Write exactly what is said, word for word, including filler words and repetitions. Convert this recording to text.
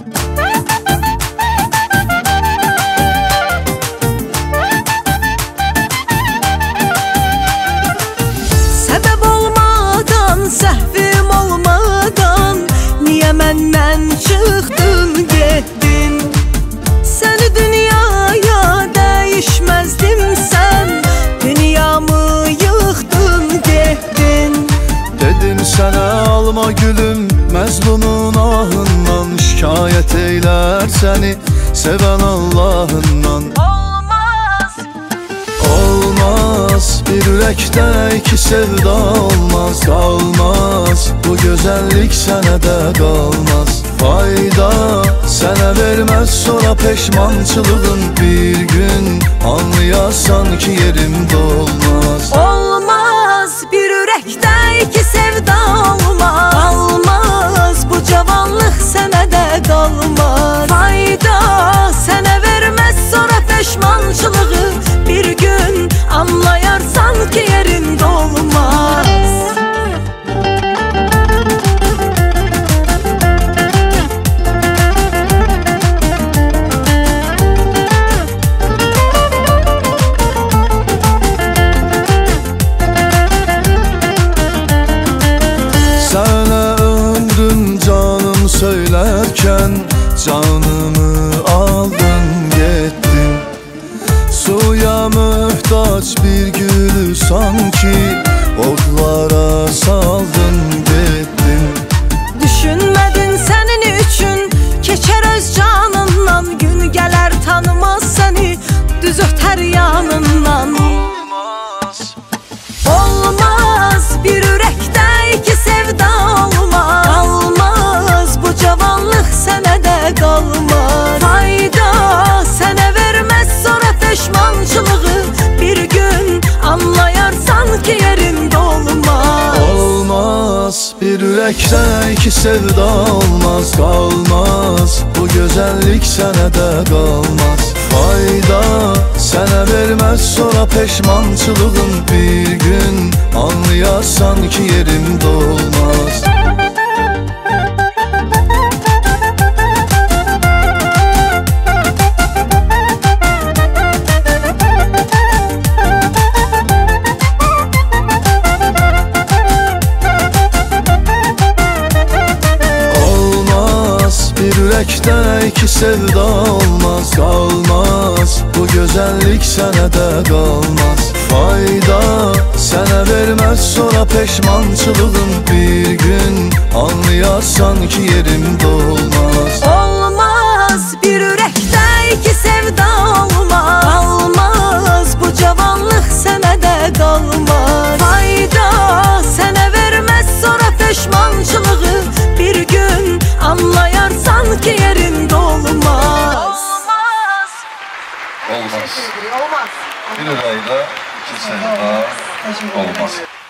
Səbəb olmadan, səhvim olmadan niyə məndən çıxdın, getdin? Səni dünyaya dəyişməzdim sən, dünyamı yıxdın, getdin. Dedim sənə alma gülüm, məzlumun ahından, şikayət eylər səni sevən Allahından. Olmaz, olmaz, bir ürəkdə iki sevda olmaz, qalmaz, bu gözəllik sənə də qalmaz. Fayda sənə verməz sonra peşmançılığın, bir gün anlayasan ki yerimdə olmaz. olmaz, bir ürəkdə iki sevda olmaz, qalmaz, bu cavanlıq sənə də qalmaz. Fayda sənə verməz sonra peşmançılığı, bir gün anlayarsan ki yerində olmaz. Sənə ömrüm canım söylərkən, canımı aldın, getdin. Suya möhtaç bir gülü sanki otlara saldın, getdin. Düşünmədin sənin üçün keçər öz canından, gün gələr tanımaz səni düz ötər yanından. Olmaz, olmaz, bir ürəkdə iki sevda olmaz, qalmaz, bu cavanlıq sənə də qalmaz. Fayda sənə verməz sonra peşmançılığı, bir gün anlayarsan ki yerində olmaz. olmaz, bir ürəkdə iki sevda olmaz, qalmaz, bu gözəllik sənə də qalmaz. Fayda sənə verməz sonra peşmançılığın, bir gün anlayasan ki yerimdə olmaz. Ürəkdə iki sevda olmaz, qalmaz, bu gözəllik sənə də qalmaz. Fayda sənə verməz sonra peşmançılığın, bir gün anlayasan ki yerimdə olmaz. olmaz, bir ürəkdə iki sevda olmaz, qalmaz, bu cavanlıq sənə də qalmaz. Fayda sənə verməz sonra peşmançılığı, bir gün anlayarsan ki yerində olmaz. Olmaz, Olmaz. olmaz. Bir ürəkdə iki sevda olmaz.